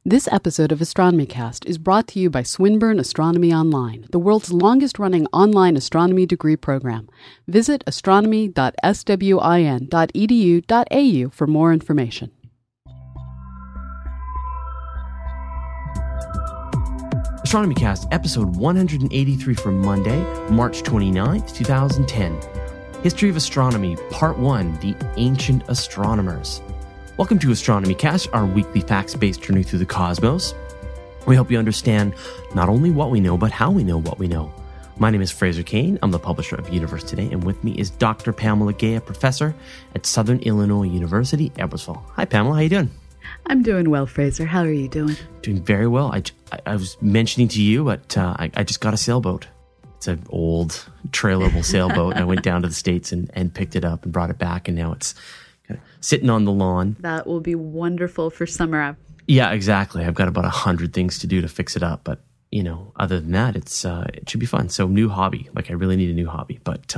This episode of Astronomy Cast is brought to you by Swinburne Astronomy Online, the world's longest-running online astronomy degree program. Visit astronomy.swin.edu.au for more information. Astronomy Cast, episode 183 for Monday, March 29th, 2010. History of Astronomy, Part 1, The Ancient Astronomers. Welcome to Astronomy Cast, our weekly facts-based journey through the cosmos. We hope you understand not only what we know, but how we know what we know. My name is Fraser Cain. I'm the publisher of Universe Today, and with me is Dr. Pamela Gay, a professor at Southern Illinois University, Edwardsville. Hi, Pamela. How you doing? I'm doing well, Fraser. How are you doing? Doing very well. I was mentioning to you, but I just got a sailboat. It's an old trailable sailboat. I went down to the States and picked it up and brought it back, and now it's kind of sitting on the lawn. That will be wonderful for summer. Yeah, exactly. I've got about 100 things to do to fix it up, but other than that, it should be fun. So new hobby. Like I really need a new hobby, but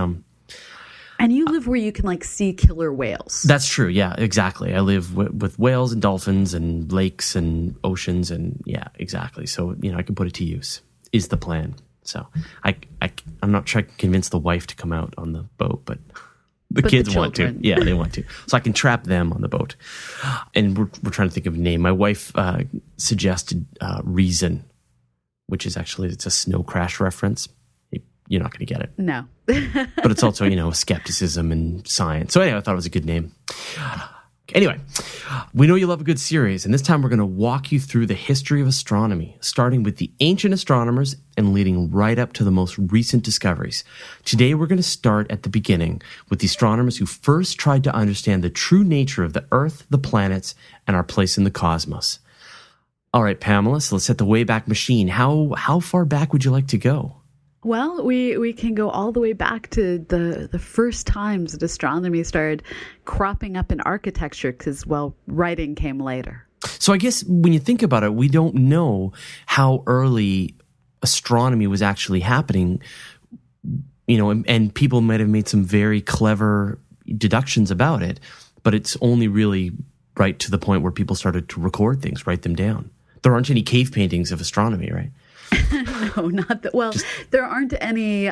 and you live where you can see killer whales. That's true. Yeah, exactly. I live with whales and dolphins and lakes and oceans, and yeah, exactly. So I can put it to use. Is the plan. So I'm not trying to convince the wife to come out on the boat, but the kids want to. Yeah, they want to. So I can trap them on the boat. And we're trying to think of a name. My wife suggested Reason, which is actually, it's a Snow Crash reference. You're not going to get it. No. But it's also, skepticism and science. So anyway, I thought it was a good name. Anyway, we know you love a good series, and this time we're going to walk you through the history of astronomy, starting with the ancient astronomers and leading right up to the most recent discoveries. Today we're going to start at the beginning with the astronomers who first tried to understand the true nature of the Earth, the planets, and our place in the cosmos. All right, Pamela, so let's set the Wayback Machine. How far back would you like to go? Well, we can go all the way back to the first times that astronomy started cropping up in architecture because, writing came later. So I guess when you think about it, we don't know how early astronomy was actually happening, and people might have made some very clever deductions about it, but it's only really right to the point where people started to record things, write them down. There aren't any cave paintings of astronomy, right? No, not that. Well, there aren't any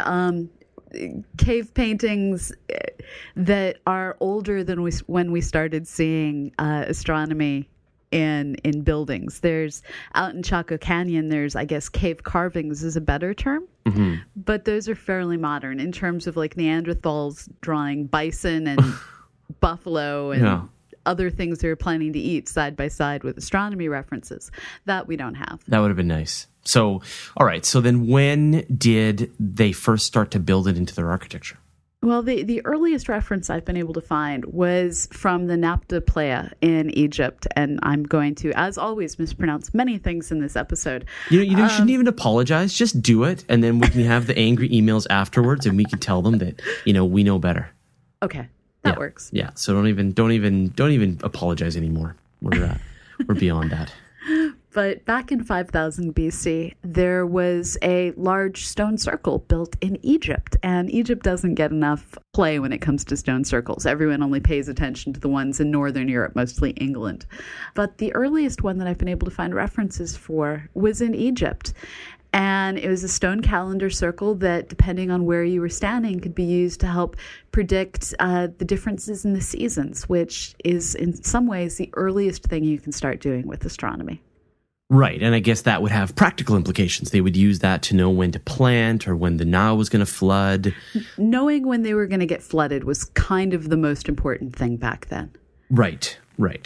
cave paintings that are older than when we started seeing astronomy in buildings. There's out in Chaco Canyon, there's, I guess, cave carvings is a better term. Mm-hmm. But those are fairly modern in terms of Neanderthals drawing bison and buffalo and other things they were planning to eat side by side with astronomy references. That we don't have. That would have been nice. So, all right. So then when did they first start to build it into their architecture? Well, the earliest reference I've been able to find was from the Nabta Playa in Egypt. And I'm going to, as always, mispronounce many things in this episode. You shouldn't even apologize. Just do it. And then we can have the angry emails afterwards and we can tell them that, we know better. Okay. That works. Yeah. So don't even apologize anymore. We're beyond that. But back in 5000 BC, there was a large stone circle built in Egypt. And Egypt doesn't get enough play when it comes to stone circles. Everyone only pays attention to the ones in Northern Europe, mostly England. But the earliest one that I've been able to find references for was in Egypt. And it was a stone calendar circle that, depending on where you were standing, could be used to help predict the differences in the seasons, which is in some ways the earliest thing you can start doing with astronomy. Right, and I guess that would have practical implications. They would use that to know when to plant or when the Nile was going to flood. Knowing when they were going to get flooded was kind of the most important thing back then. Right.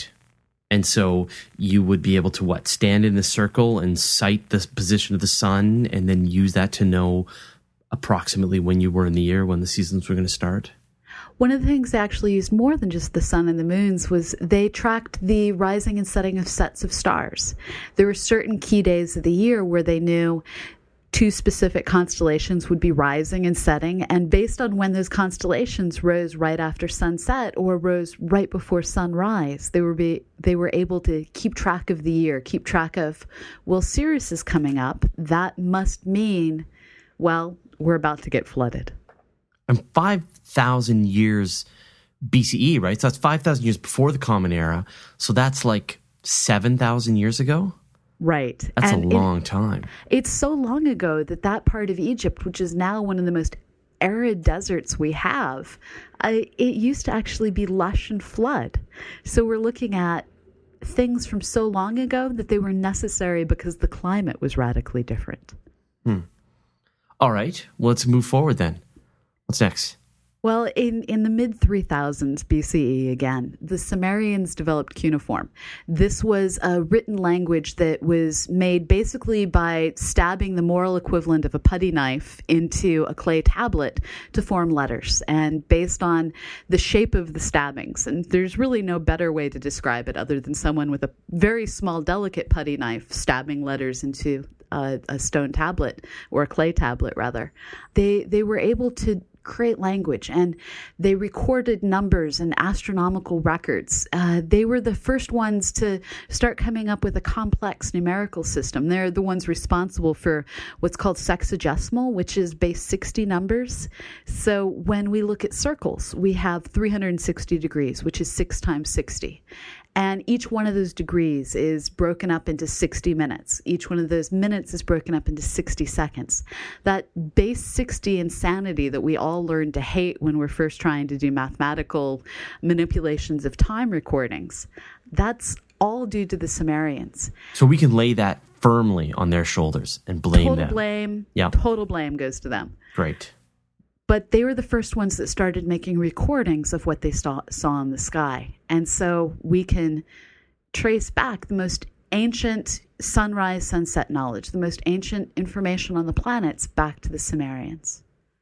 And so you would be able to, stand in the circle and sight the position of the sun and then use that to know approximately when you were in the year, when the seasons were going to start? One of the things they actually used more than just the sun and the moons was they tracked the rising and setting of sets of stars. There were certain key days of the year where they knew two specific constellations would be rising and setting, and based on when those constellations rose right after sunset or rose right before sunrise, they were able to keep track of the year, keep track of, Sirius is coming up. That must mean, we're about to get flooded. And 5,000 years BCE, right? So that's 5,000 years before the Common Era. So that's 7,000 years ago? Right. That's And a long time. it's so long ago that part of Egypt, which is now one of the most arid deserts we have, it used to actually be lush and flood. So we're looking at things from so long ago that they were necessary because the climate was radically different. All right. Well, let's move forward then. What's next? Well, in the mid-3000s BCE again, the Sumerians developed cuneiform. This was a written language that was made basically by stabbing the moral equivalent of a putty knife into a clay tablet to form letters. And based on the shape of the stabbings, and there's really no better way to describe it other than someone with a very small, delicate putty knife stabbing letters into a stone tablet, or a clay tablet rather, they were able to create language, and they recorded numbers and astronomical records. They were the first ones to start coming up with a complex numerical system. They're the ones responsible for what's called sexagesimal, which is base 60 numbers. So when we look at circles, we have 360 degrees, which is 6 times 60. And each one of those degrees is broken up into 60 minutes. Each one of those minutes is broken up into 60 seconds. That base 60 insanity that we all learn to hate when we're first trying to do mathematical manipulations of time recordings, that's all due to the Sumerians. So we can lay that firmly on their shoulders and blame them. Total blame goes to them. Great. But they were the first ones that started making recordings of what they saw in the sky. And so we can trace back the most ancient sunrise, sunset knowledge, the most ancient information on the planets back to the Sumerians.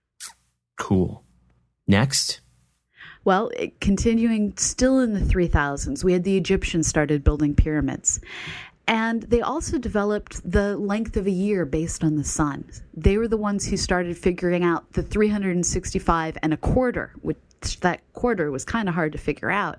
Cool. Next. Well, continuing still in the 3000s, we had the Egyptians started building pyramids. And they also developed the length of a year based on the sun. They were the ones who started figuring out the 365 and a quarter, which that quarter was kind of hard to figure out.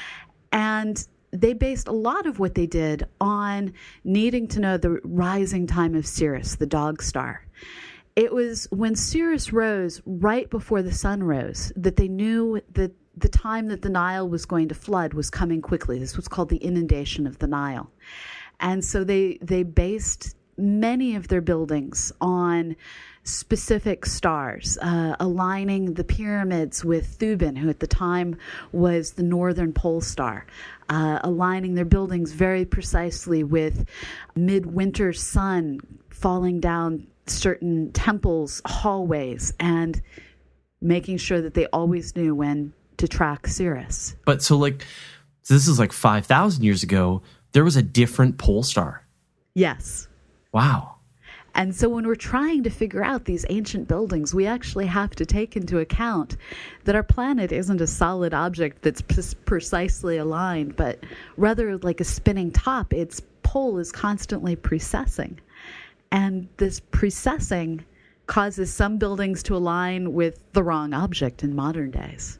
And they based a lot of what they did on needing to know the rising time of Sirius, the dog star. It was when Sirius rose right before the sun rose that they knew that the time that the Nile was going to flood was coming quickly. This was called the inundation of the Nile. And so they based many of their buildings on specific stars, aligning the pyramids with Thuban, who at the time was the northern pole star, aligning their buildings very precisely with midwinter sun falling down certain temples' hallways, and making sure that they always knew when to track Sirius. But so this is like 5,000 years ago. There was a different pole star. Yes. Wow. And so when we're trying to figure out these ancient buildings, we actually have to take into account that our planet isn't a solid object that's precisely aligned, but rather like a spinning top. Its pole is constantly precessing. And this precessing causes some buildings to align with the wrong object in modern days.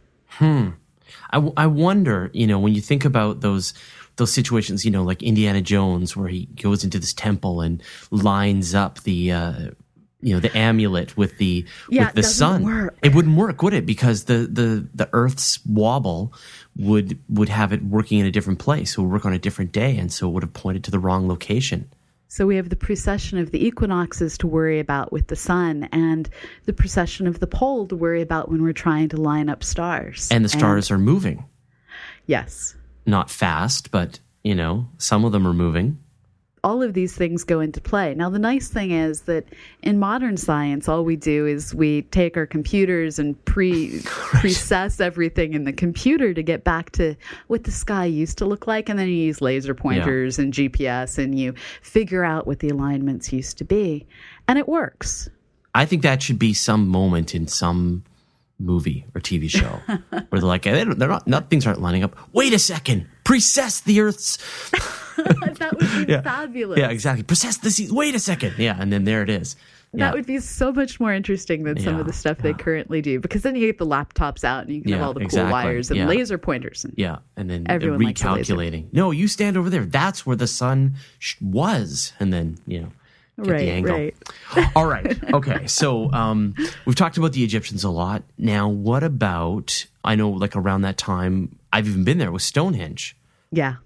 I wonder, when you think about those situations, like Indiana Jones, where he goes into this temple and lines up the amulet with the sun. Work. It wouldn't work, would it? Because the Earth's wobble would have it working in a different place. It would work on a different day, and so it would have pointed to the wrong location. So we have the precession of the equinoxes to worry about with the sun, and the precession of the pole to worry about when we're trying to line up stars. And the stars are moving. Yes. Not fast, but, some of them are moving. All of these things go into play. Now, the nice thing is that in modern science, all we do is we take our computers and precess everything in the computer to get back to what the sky used to look like. And then you use laser pointers and GPS, and you figure out what the alignments used to be. And it works. I think that should be some moment in some movie or TV show where they're like, things aren't lining up. Wait a second. Precess the Earth's... That would be fabulous. Yeah, exactly. Precess the seas. Wait a second. Yeah, and then there it is. That would be so much more interesting than some of the stuff they currently do, because then you get the laptops out and you can have all the cool wires and laser pointers. And then everyone recalculating. No, you stand over there. That's where the sun was. And then, get the angle. Right. All right. Okay. So we've talked about the Egyptians a lot. Now, what about, I know around that time, I've even been there with Stonehenge. Yeah.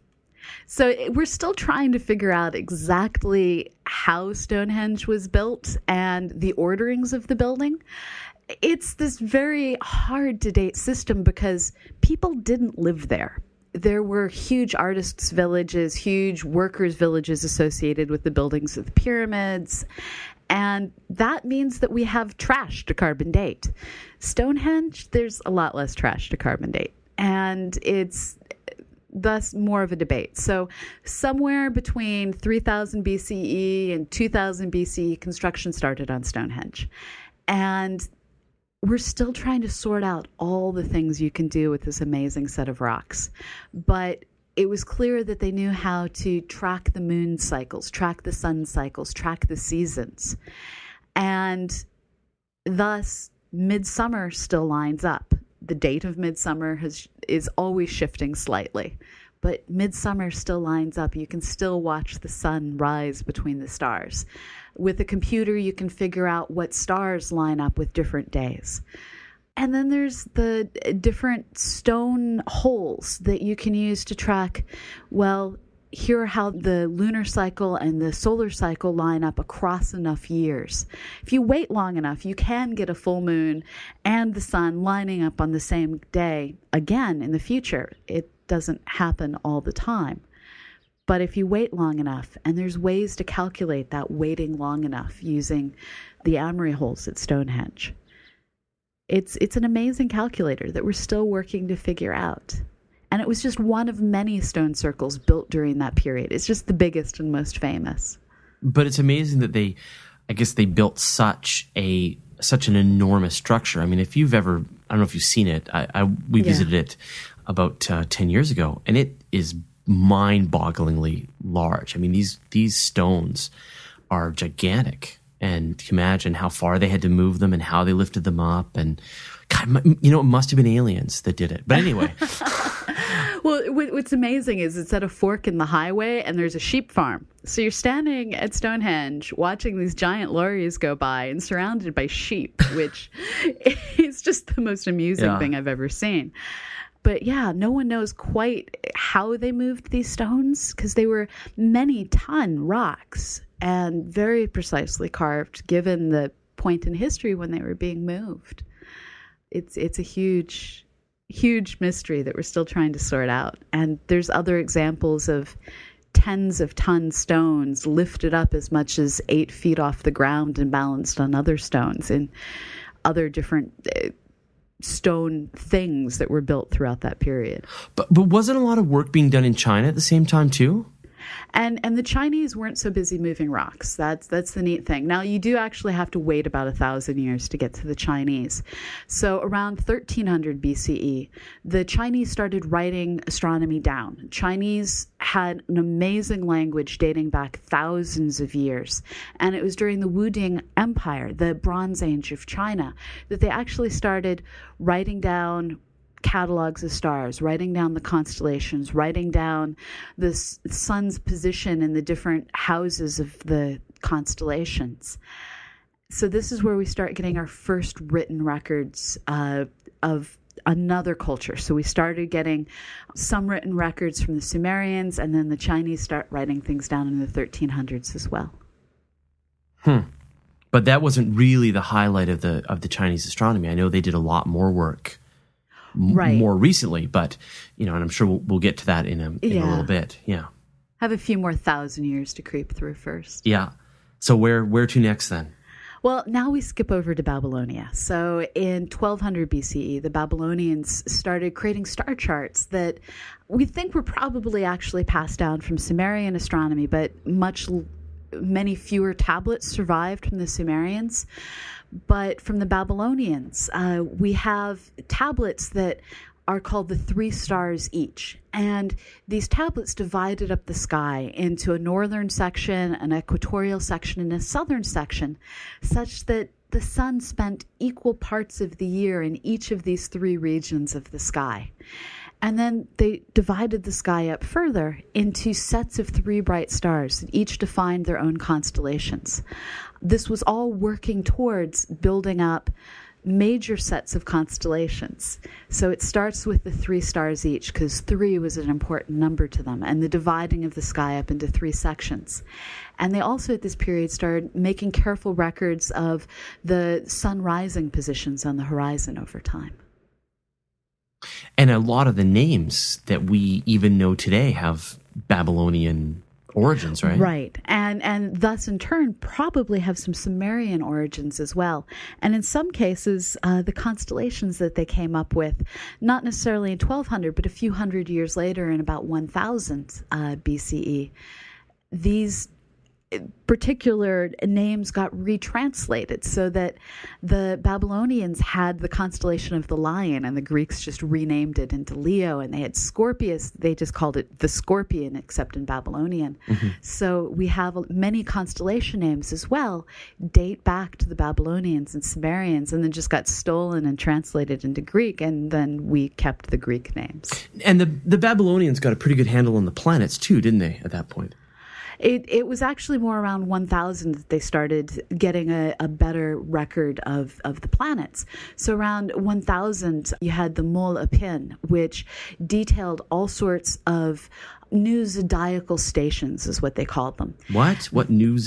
We're still trying to figure out exactly how Stonehenge was built and the orderings of the building. It's this very hard to date system because people didn't live there. There were huge artists' villages, huge workers' villages associated with the buildings of the pyramids. And that means that we have trash to carbon date. Stonehenge, there's a lot less trash to carbon date. And it's thus more of a debate. So somewhere between 3000 BCE and 2000 BCE, construction started on Stonehenge. And we're still trying to sort out all the things you can do with this amazing set of rocks. But it was clear that they knew how to track the moon cycles, track the sun cycles, track the seasons. And thus, midsummer still lines up. The date of midsummer is always shifting slightly, but midsummer still lines up. You can still watch the sun rise between the stars. With a computer, you can figure out what stars line up with different days. And then there's the different stone holes that you can use to track, well, here are how the lunar cycle and the solar cycle line up across enough years. If you wait long enough, you can get a full moon and the sun lining up on the same day again in the future. It doesn't happen all the time. But if you wait long enough, and there's ways to calculate that waiting long enough using the Amory holes at Stonehenge. It's an amazing calculator that we're still working to figure out. And it was just one of many stone circles built during that period. It's just the biggest and most famous. But it's amazing that they built such an enormous structure. I mean, if you've ever, I don't know if you've seen it. We visited it about 10 years ago, and it is mind-bogglingly large. I mean, these stones are gigantic. And imagine how far they had to move them and how they lifted them up. And God, it must have been aliens that did it. But anyway. Well, what's amazing is it's at a fork in the highway and there's a sheep farm. So you're standing at Stonehenge watching these giant lorries go by and surrounded by sheep, which is just the most amusing thing I've ever seen. But yeah, no one knows quite how they moved these stones because they were many-ton rocks and very precisely carved given the point in history when they were being moved. It's a huge, huge mystery that we're still trying to sort out. And there's other examples of tens of ton stones lifted up as much as 8 feet off the ground and balanced on other stones in other different stone things that were built throughout that period. But wasn't a lot of work being done in China at the same time too? And the Chinese weren't so busy moving rocks. That's the neat thing. Now, you do actually have to wait about 1,000 years to get to the Chinese. So around 1300 BCE, the Chinese started writing astronomy down. Chinese had an amazing language dating back thousands of years. And it was during the Wuding Empire, the Bronze Age of China, that they actually started writing down catalogs of stars, writing down the constellations, writing down the sun's position in the different houses of the constellations. So this is where we start getting our first written records of another culture. So we started getting some written records from the Sumerians, and then the Chinese start writing things down in the 1300s as well. But that wasn't really the highlight of the Chinese astronomy. I know they did a lot more work more recently, but and I'm sure we'll get to that in a little bit. Yeah, have a few more 1,000 years to creep through first. Yeah. So where to next then? Well, now we skip over to Babylonia. So in 1200 BCE, the Babylonians started creating star charts that we think were probably actually passed down from Sumerian astronomy, but many fewer tablets survived from the Sumerians. But from the Babylonians, we have tablets that are called the 3 stars each. And these tablets divided up the sky into a northern section, an equatorial section, and a southern section, such that the sun spent equal parts of the year in each of these 3 regions of the sky. And then they divided the sky up further into sets of 3 bright stars that each defined their own constellations. This was all working towards building up major sets of constellations. So it starts with the 3 stars each, because 3 was an important number to them, and the dividing of the sky up into 3 sections. And they also at this period started making careful records of the sun rising positions on the horizon over time. And a lot of the names that we even know today have Babylonian origins, right? Right. And thus, in turn, probably have some Sumerian origins as well. And in some cases, the constellations that they came up with, not necessarily in 1200, but a few hundred years later in about 1000 BCE, these particular names got retranslated so that the Babylonians had the constellation of the lion and the Greeks just renamed it into Leo, and they had Scorpius. They just called it the Scorpion, except in Babylonian. Mm-hmm. So we have many constellation names as well, date back to the Babylonians and Sumerians, and then just got stolen and translated into Greek, and then we kept the Greek names. And the Babylonians got a pretty good handle on the planets too, didn't they, at that point? It was actually more around 1000 that they started getting a better record of the planets. So around 1000, you had the Mol Apin, which detailed all sorts of new zodiacal stations, is what they called them. What new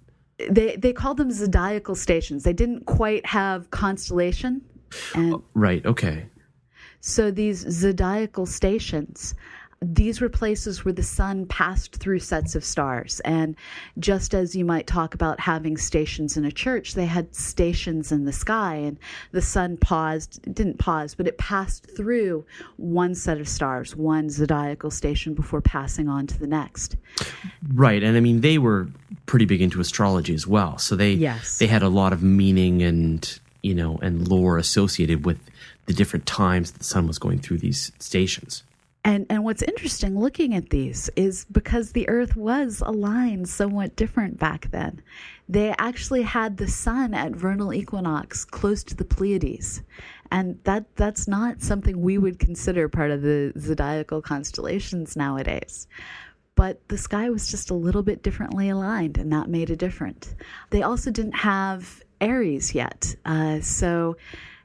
They called them zodiacal stations. They didn't quite have constellation. Right, okay. So these zodiacal stations, these were places where the sun passed through sets of stars. And just as you might talk about having stations in a church, they had stations in the sky, and the sun didn't pause, but it passed through one set of stars, one zodiacal station, before passing on to the next. Right. And I mean, they were pretty big into astrology as well. So they had a lot of meaning and, and lore associated with the different times the sun was going through these stations. And what's interesting looking at these is because the Earth was aligned somewhat different back then. They actually had the sun at vernal equinox close to the Pleiades. And that's not something we would consider part of the zodiacal constellations nowadays. But the sky was just a little bit differently aligned, and that made a difference. They also didn't have Aries yet. So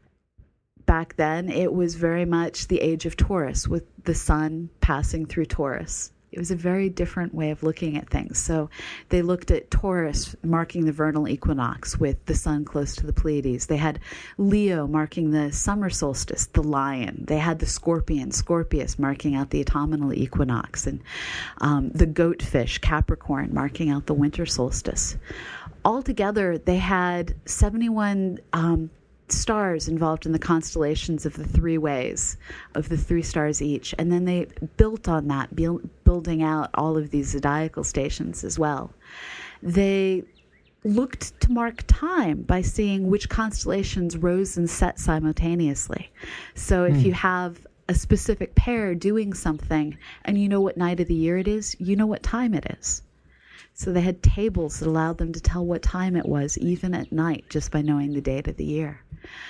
back then, it was very much the age of Taurus, with the sun passing through Taurus. It was a very different way of looking at things. So they looked at Taurus marking the vernal equinox with the sun close to the Pleiades. They had Leo marking the summer solstice, the lion. They had the Scorpion, Scorpius, marking out the autumnal equinox, and the goatfish, Capricorn, marking out the winter solstice. Altogether, they had 71 stars involved in the constellations of the 3 ways, of the 3 stars each. And then they built on that, building out all of these zodiacal stations as well. They looked to mark time by seeing which constellations rose and set simultaneously. So if you have a specific pair doing something and you know what night of the year it is, you know what time it is. So they had tables that allowed them to tell what time it was, even at night, just by knowing the date of the year.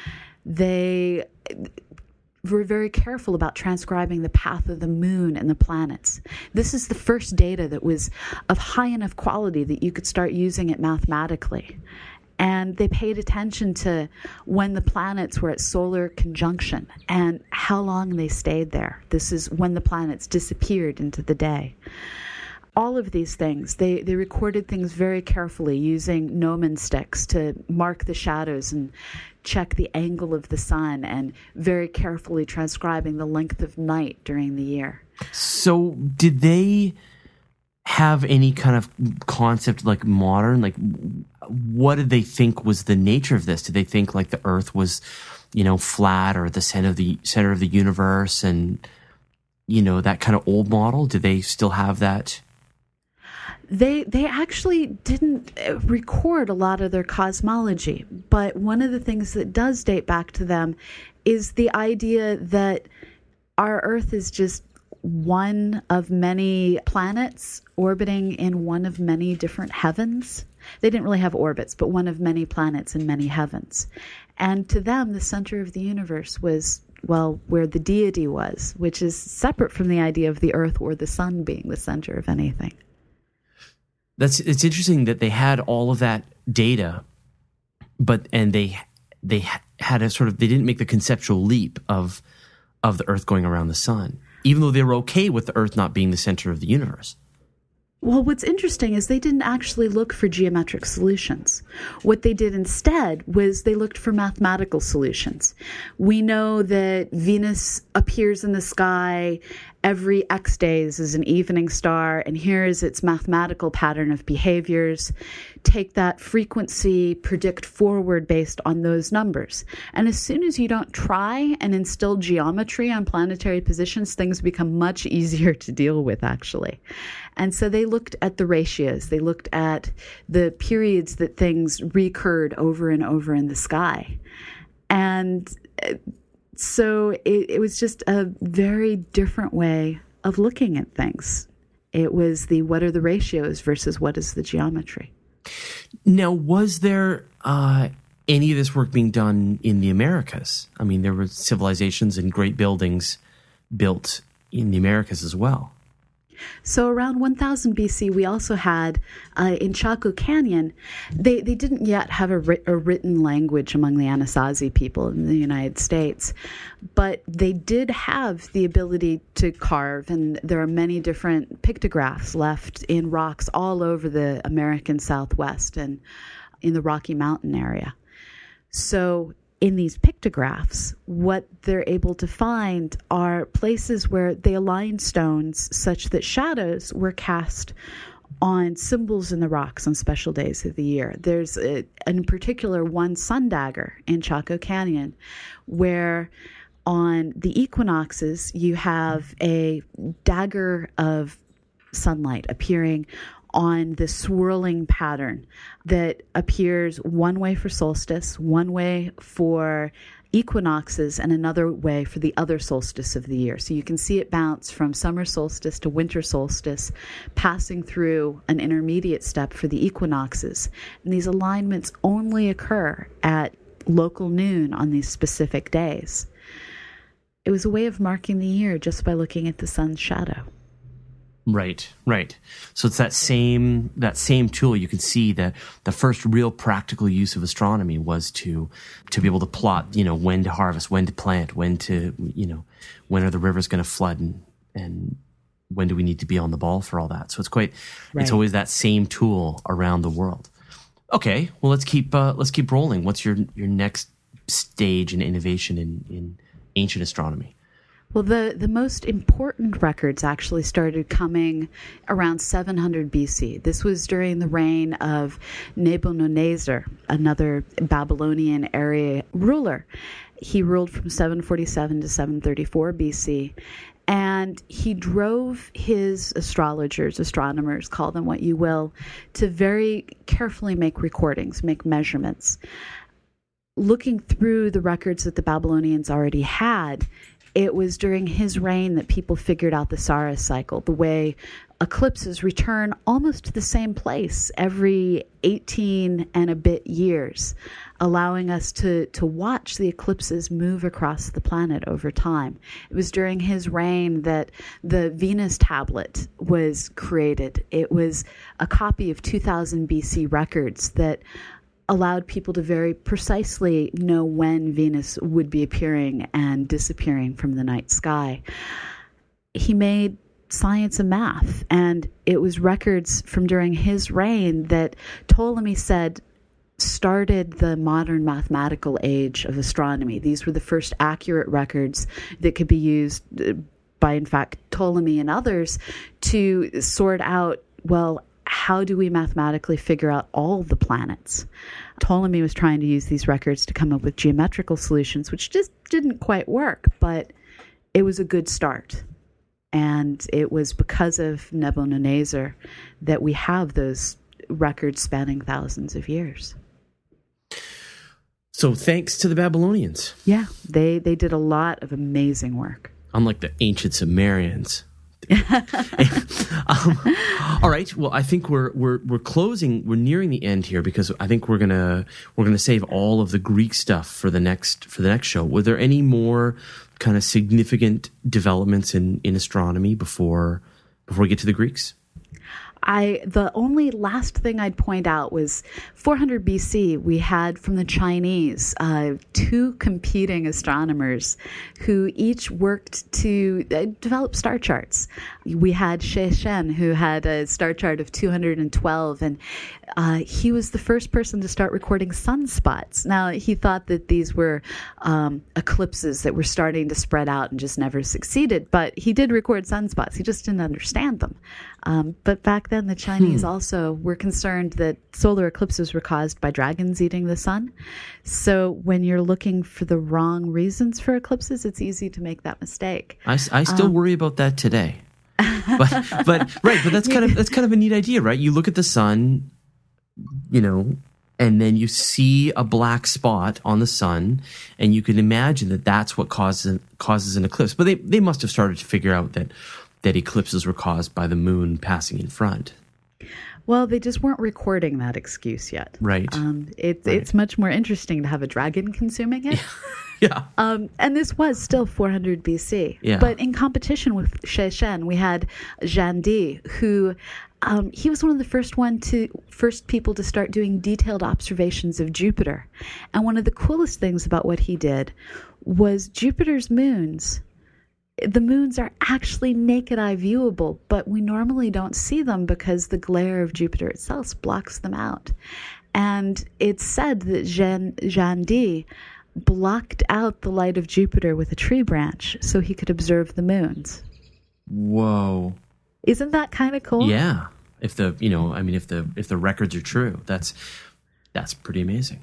They were very careful about transcribing the path of the moon and the planets. This is the first data that was of high enough quality that you could start using it mathematically. And they paid attention to when the planets were at solar conjunction and how long they stayed there. This is when the planets disappeared into the day. All of these things, they recorded things very carefully using gnomon sticks to mark the shadows and check the angle of the sun, and very carefully transcribing the length of night during the year. So did they have any kind of concept like modern, like what did they think was the nature of this? Did they think like the Earth was, flat or the center of the universe, and, that kind of old model? Did they still have that? They actually didn't record a lot of their cosmology, but one of the things that does date back to them is the idea that our Earth is just one of many planets orbiting in one of many different heavens. They didn't really have orbits, but one of many planets in many heavens. And to them, the center of the universe was, well, where the deity was, which is separate from the idea of the Earth or the sun being the center of anything. It's interesting that they had all of that data, and they they had a sort of, they didn't make the conceptual leap of the Earth going around the sun, even though they were okay with the Earth not being the center of the universe. Well, what's interesting is they didn't actually look for geometric solutions. What they did instead was they looked for mathematical solutions. We know that Venus appears in the sky every X days as an evening star, and here is its mathematical pattern of behaviors. Take that frequency, predict forward based on those numbers. And as soon as you don't try and instill geometry on planetary positions, things become much easier to deal with, actually. And so they looked at the ratios. They looked at the periods that things recurred over and over in the sky. And so it was just a very different way of looking at things. It was the what are the ratios versus what is the geometry. Now, was there any of this work being done in the Americas? I mean, there were civilizations and great buildings built in the Americas as well. So around 1000 BC, we also had, in Chaco Canyon, they didn't yet have a written language among the Anasazi people in the United States, but they did have the ability to carve, and there are many different pictographs left in rocks all over the American Southwest and in the Rocky Mountain area. So in these pictographs, what they're able to find are places where they aligned stones such that shadows were cast on symbols in the rocks on special days of the year. There's, in particular, one sun dagger in Chaco Canyon where on the equinoxes you have a dagger of sunlight appearing on the swirling pattern that appears one way for solstice, one way for equinoxes, and another way for the other solstice of the year. So you can see it bounce from summer solstice to winter solstice, passing through an intermediate step for the equinoxes. And these alignments only occur at local noon on these specific days. It was a way of marking the year just by looking at the sun's shadow. Right. So it's that same tool. You can see that the first real practical use of astronomy was to be able to plot, when to harvest, when to plant, when are the rivers going to flood, and when do we need to be on the ball for all that. So it's always that same tool around the world. Okay, well let's keep rolling. What's your next stage in innovation in ancient astronomy? Well, the most important records actually started coming around 700 BC. This was during the reign of Nebuchadnezzar, another Babylonian area ruler. He ruled from 747 to 734 BC. And he drove his astrologers, astronomers, call them what you will, to very carefully make recordings, make measurements. Looking through the records that the Babylonians already had, it was during his reign that people figured out the Saros cycle, the way eclipses return almost to the same place every 18 and a bit years, allowing us to watch the eclipses move across the planet over time. It was during his reign that the Venus tablet was created. It was a copy of 2000 BC records that allowed people to very precisely know when Venus would be appearing and disappearing from the night sky. He made science and math, and it was records from during his reign that Ptolemy said started the modern mathematical age of astronomy. These were the first accurate records that could be used by, in fact, Ptolemy and others to sort out, well, how do we mathematically figure out all the planets? Ptolemy was trying to use these records to come up with geometrical solutions, which just didn't quite work, but it was a good start. And it was because of Nebuchadnezzar that we have those records spanning thousands of years. So thanks to the Babylonians. Yeah, they did a lot of amazing work. Unlike the ancient Sumerians. All right. Well, I think we're closing. We're nearing the end here because I think we're gonna save all of the Greek stuff for the next show. Were there any more kind of significant developments in astronomy before we get to the Greeks? The only last thing I'd point out was 400 BC, we had from the Chinese two competing astronomers who each worked to develop star charts. We had Shi Shen, who had a star chart of 212, and he was the first person to start recording sunspots. Now, he thought that these were eclipses that were starting to spread out and just never succeeded, but he did record sunspots. He just didn't understand them. But back then, the Chinese also were concerned that solar eclipses were caused by dragons eating the sun. So when you're looking for the wrong reasons for eclipses, it's easy to make that mistake. I still worry about that today. but that's kind of a neat idea, right? You look at the sun, and then you see a black spot on the sun, and you can imagine that that's what causes an eclipse. But they must have started to figure out that eclipses were caused by the moon passing in front. Well, they just weren't recording that excuse yet. Right. It's much more interesting to have a dragon consuming it. Yeah. And this was still 400 BC. Yeah. But in competition with Shi Shen, we had Zhang Di, who he was one of the first people to start doing detailed observations of Jupiter. And one of the coolest things about what he did was Jupiter's moons. The moons are actually naked eye viewable, but we normally don't see them because the glare of Jupiter itself blocks them out. And it's said that Zhang Di blocked out the light of Jupiter with a tree branch so he could observe the moons. Whoa. Isn't that kind of cool? Yeah. If the records are true, that's pretty amazing.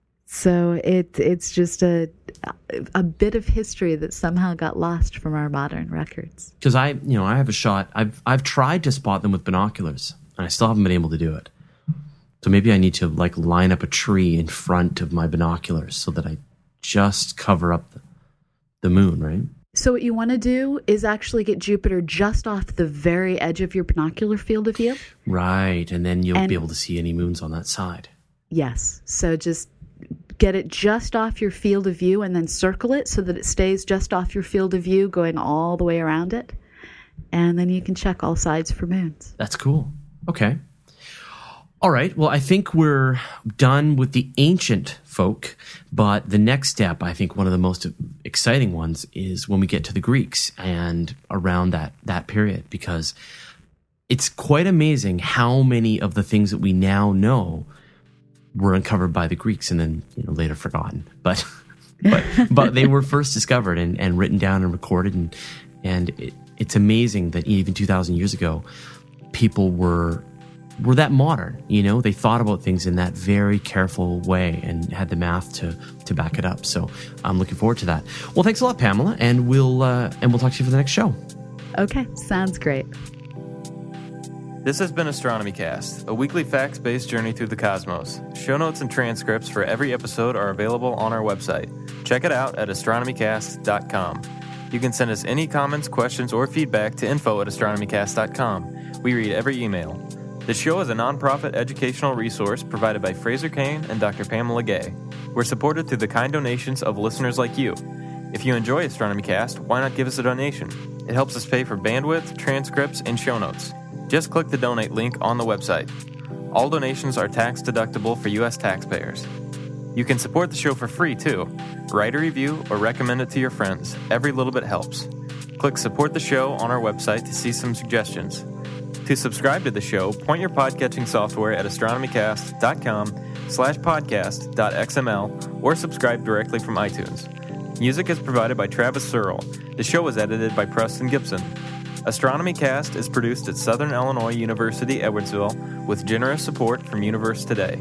So it's just a bit of history that somehow got lost from our modern records. Because I have a shot. I've tried to spot them with binoculars, and I still haven't been able to do it. So maybe I need to line up a tree in front of my binoculars so that I just cover up the moon, right? So what you want to do is actually get Jupiter just off the very edge of your binocular field of view. Right, and then you'll be able to see any moons on that side. Yes, so just get it just off your field of view and then circle it so that it stays just off your field of view going all the way around it. And then you can check all sides for moons. That's cool. Okay. All right. Well, I think we're done with the ancient folk, but the next step, I think one of the most exciting ones, is when we get to the Greeks and around that period, because it's quite amazing how many of the things that we now know were uncovered by the Greeks and then later forgotten. But they were first discovered and written down and recorded, and it's amazing that even 2,000 years ago, people were that modern. They thought about things in that very careful way and had the math to back it up. So I'm looking forward to that. Well, thanks a lot, Pamela, and we'll talk to you for the next show. Okay, sounds great. This has been Astronomy Cast, a weekly facts-based journey through the cosmos. Show notes and transcripts for every episode are available on our website. Check it out at astronomycast.com. You can send us any comments, questions, or feedback to info@astronomycast.com. We read every email. The show is a nonprofit educational resource provided by Fraser Cain and Dr. Pamela Gay. We're supported through the kind donations of listeners like you. If you enjoy Astronomy Cast, why not give us a donation? It helps us pay for bandwidth, transcripts, and show notes. Just click the donate link on the website. All donations are tax deductible for U.S. taxpayers. You can support the show for free, too. Write a review or recommend it to your friends. Every little bit helps. Click support the show on our website to see some suggestions. To subscribe to the show, point your podcatching software at astronomycast.com/podcast.xml or subscribe directly from iTunes. Music is provided by Travis Searle. The show was edited by Preston Gibson. Astronomy Cast is produced at Southern Illinois University, Edwardsville, with generous support from Universe Today.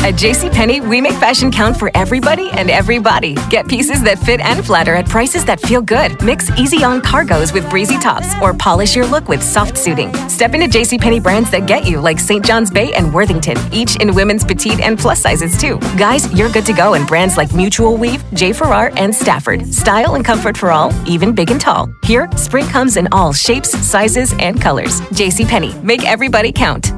At JCPenney, we make fashion count for everybody and every body. Get pieces that fit and flatter at prices that feel good. Mix easy-on cargos with breezy tops or polish your look with soft suiting. Step into JCPenney brands that get you, like St. John's Bay and Worthington, each in women's petite and plus sizes too. Guys, you're good to go in brands like Mutual Weave, J. Farrar, and Stafford. Style and comfort for all, even big and tall. Here, spring comes in all shapes, sizes, and colors. JCPenney, make everybody count.